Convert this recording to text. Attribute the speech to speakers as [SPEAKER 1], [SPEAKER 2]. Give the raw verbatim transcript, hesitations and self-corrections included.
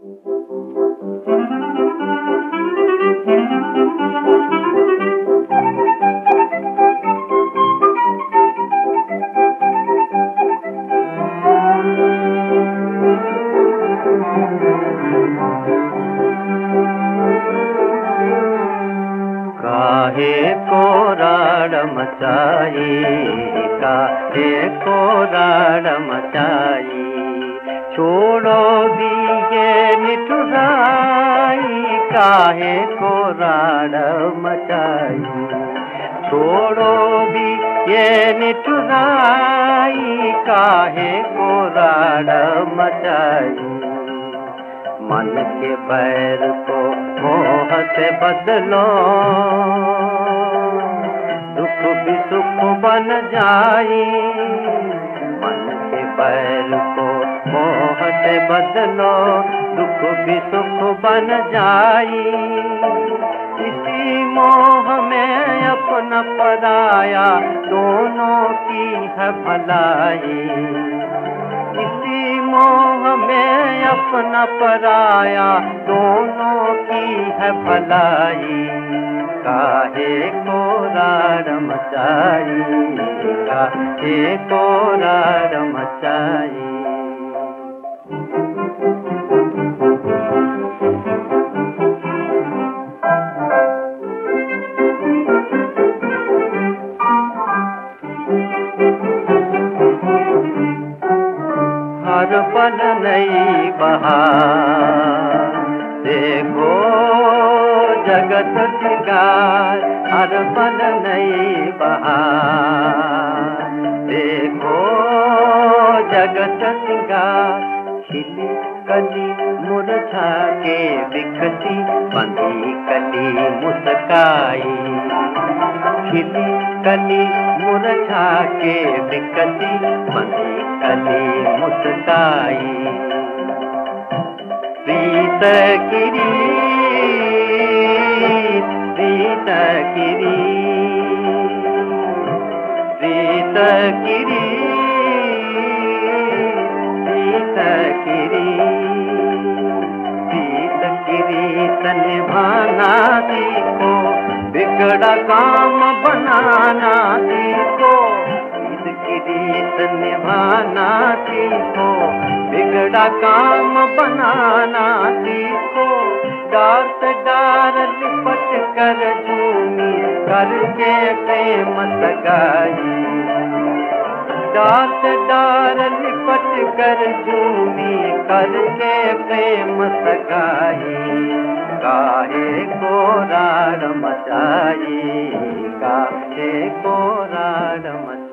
[SPEAKER 1] काहे को राड़ मचाई, काहे को राड़ मचाई, छोड़ो दिए निठुराई, काहे को राड़ मचाई, छोड़ो भी ये निठुराई, काहे को राड़ मचाई। मन के बैर को मोह से बदलो, दुख भी सुख बन जाई, मन के बैर को मोह से बदलो, दुख भी सुख बन जाई। इसी मोह में अपना पराया दोनों की है भलाई, इसी मोह में अपना पराया दोनों की है भलाई, काहे को राड़ मचाई, काहे को राड़ मचाई। हर पल नई बहार, देखो जगत सिंगार, हर पल नई बहार, देखो जगत सिंगार। खिली कली मुरझा के बिखती, बंधी कली मुस्काई, खिली कली मुरझा के बिखती, बंधी कली मुस्काई। प्रीत की रीत, प्रीत की रीत, प्रीत की रीत, प्रीत की रीत, प्रीत की रीत निभाना सीखो, बिगड़ा काम बनाना सीखो, की रीत निभाना सीखो, बिगड़ा काम बनाना सीखो। डार से डार लिपट कर झूमी करके प्रेम सगाई, डार से डार लिपट कर झूमी करके प्रेम सगाई, काहे को राड़ मचाई, काहे को राड़ मचाई।